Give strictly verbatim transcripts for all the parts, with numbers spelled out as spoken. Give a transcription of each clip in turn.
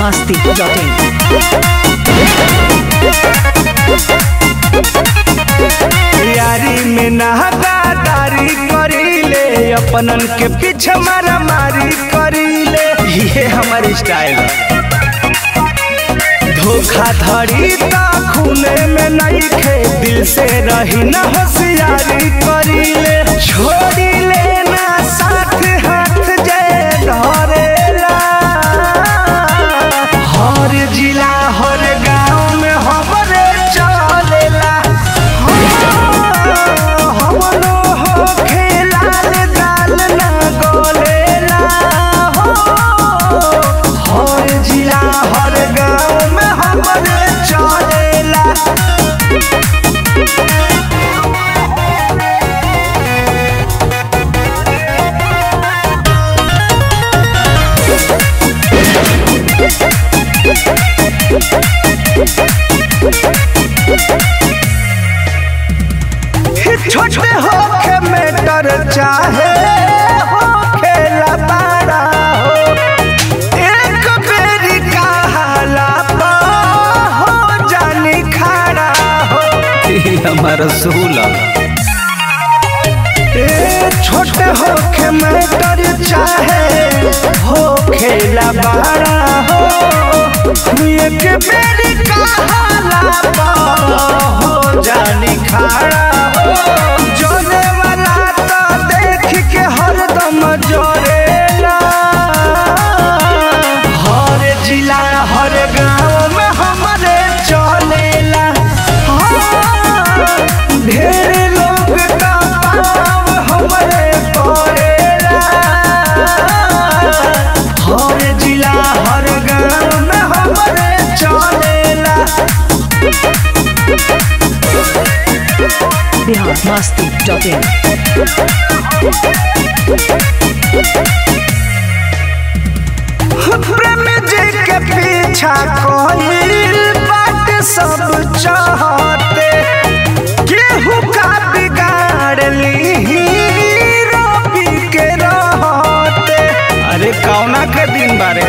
मस्ती dot इन। यारी में नादारी करीले, अपनन के पीछे मारा मारी करीले, ये हमारी स्टाइल। धोखाधड़ी ता खूने में नहीं खे, दिल से रही ना होशियारी करीले। छोड़ी लेना साथ हाथ जय धरेला, हर जिला हर गांव में हमरे चलेला। हमनो हो खेलाल दाल ना गोलेला, हर जिला हर गांव में हमरे चलेला। छोटे होके मेटर चाहे हो खेला बड़ा हो, एक बेरी कहाला पा हो जानी खड़ा हो, हमारा सूला। छोटे होके मेटर चाहे हो खेला बड़ा हो, एक बेरी कहाला पा हो जानी खड़ा हो। जोरे वाला तो देख के हरदम जोरेला, हर जिला हर गांव में हमारे चलेला। ढेर लोग का पाव हमारे पड़ेला, हर जिला हर गांव में हमारे चलेला। बिहार मस्ती डॉट इन। प्रेम जी के पीछा कोई बात सब चाहते, केहू का बिगाड़ ली रोपी के रहते। अरे कौना के दिन बारे,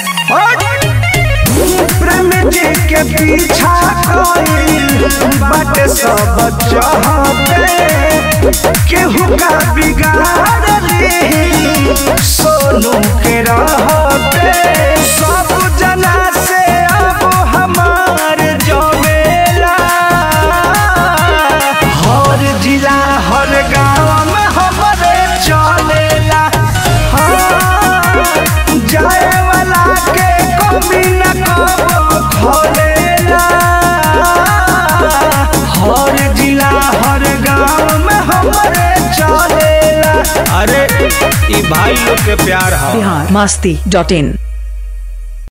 प्रेम जी के पीछा कोई बात सब चाहते, केहू का बिगाड़ ली सोनू के रहते। सब जना से अब हमार जमेला, हर जिला हर गांव में हमारे चलेला। जाए वाला के कमी न कबो खोलेला, हर जिला हर गांव में हमारे चलेला। अरे ई भाई लोग के प्यार है। बिहार मस्ती डॉट इन।